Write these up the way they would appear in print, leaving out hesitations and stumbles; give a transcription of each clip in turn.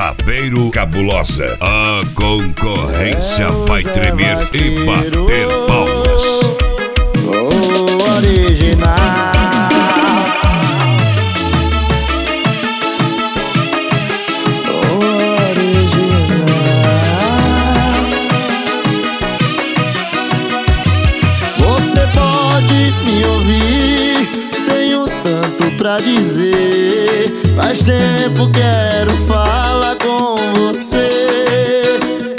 Saveiro Cabulosa. A concorrência vai tremer e bater palmas. O original. Você pode me ouvir, tenho tanto pra dizer. Faz tempo quero falar com você.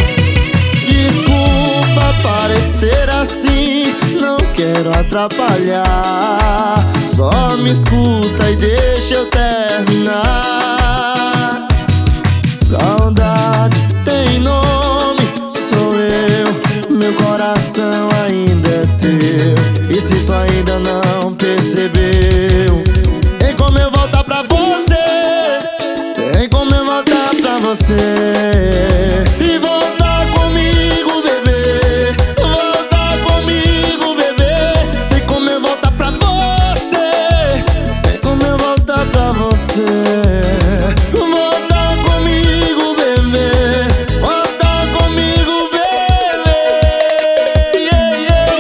Desculpa parecer assim, não quero atrapalhar. Só me escuta e deixa eu terminar. Saudade tem nome, sou eu, meu coração ainda é teu. E se tu ainda não percebeu, tem como eu voltar pra você, tem como eu voltar pra você. E voltar comigo, bebê, voltar comigo, bebê. Tem como eu voltar pra você, tem como eu voltar pra você. Voltar comigo, bebê, voltar comigo, bebê. Yeah,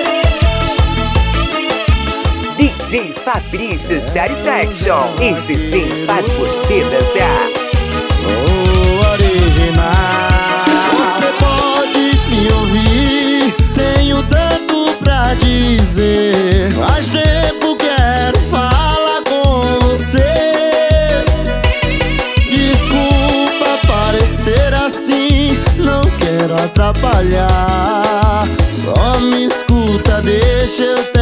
yeah. DJ Fabrício Satisfaction. Esse sim faz você dançar. O original. Você pode me ouvir, tenho tanto pra dizer. Faz tempo quero falar com você. Desculpa parecer assim, não quero atrapalhar. Só me escuta, deixa eu